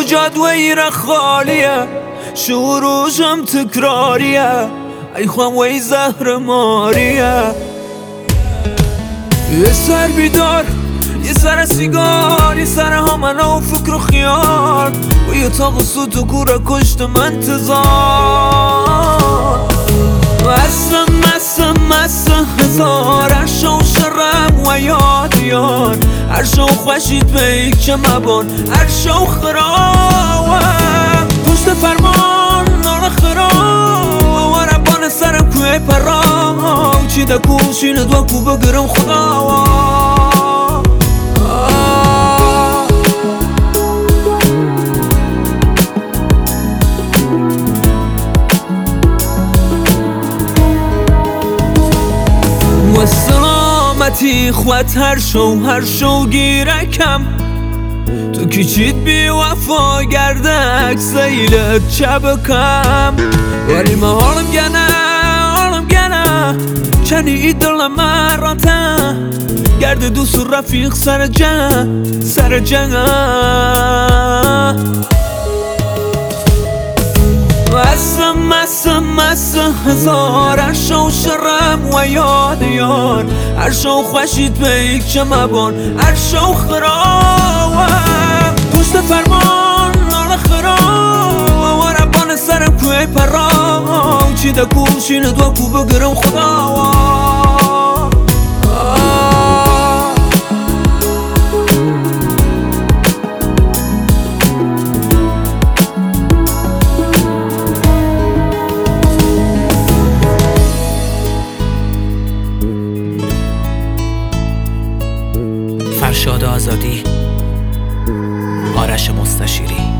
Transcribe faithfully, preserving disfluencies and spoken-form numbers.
جادوه ایره خالیه، شعروشم تکراریه، ای خوام وی زهر ماریه. یه سر بیدار، یه سر سیگار، یه سر همانه و فکر و خیال، و یه تاق سوت و کوره کشتم انتظار. مستم مستم مستم هزار، عرشا و شرم و یاد یار، عرشا و خوشید به ایک که مبان، عرشا و خراوم پشت فرمان نار خرام، و ربان سرم کوه پرام، چی ده کوشین دو کو بگرم خداوام. و سلامتی خوات هر شو هر شو گیرکم، تو کچید بی وفا گردک سیلت چبکم، ولی ما حالم گنه حالم گنه چنی ای دلم مراته، گرد دوست و رفیق سر جنگ سر جنگ. مستم مستم مستم هزار، عرشا و شرم و یاد یار، عرشا و خوشید به ایک چه مبان، عرشا و خراوم پشت فرمان نار خرام، و ربان سرم کوه پرام، چی ده کوشین دو کو بگرم خداوام. فرشاد آزادی، آرش مستشیری.